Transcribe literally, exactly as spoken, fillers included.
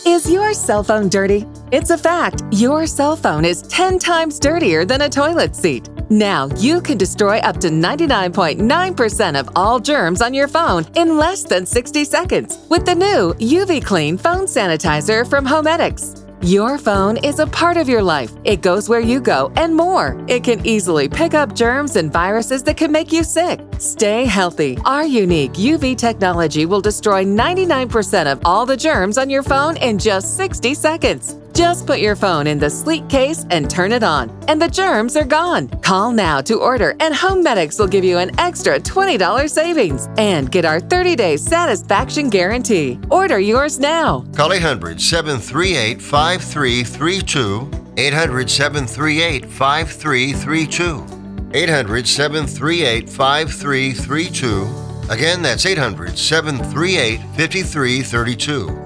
Is your cell phone dirty? It's a fact. Your cell phone is ten times dirtier than a toilet seat. Now you can destroy up to ninety-nine point nine percent of all germs on your phone in less than sixty seconds with the new U V Clean Phone Sanitizer from Homedics. Your phone is a part of your life. It goes where you go and more. It can easily pick up germs and viruses that can make you sick. Stay healthy. Our unique U V technology will destroy ninety-nine percent of all the germs on your phone in just sixty seconds. Just put your phone in the sleek case and turn it on, and the germs are gone. Call now to order, and Homedics will give you an extra twenty dollars savings and get our thirty-day satisfaction guarantee. Order yours now. Call eight hundred, seven three eight, five three three two, eight hundred, seven three eight, five three three two, eight hundred, seven three eight, five three three two. Again, that's eight hundred, seven three eight, five three three two.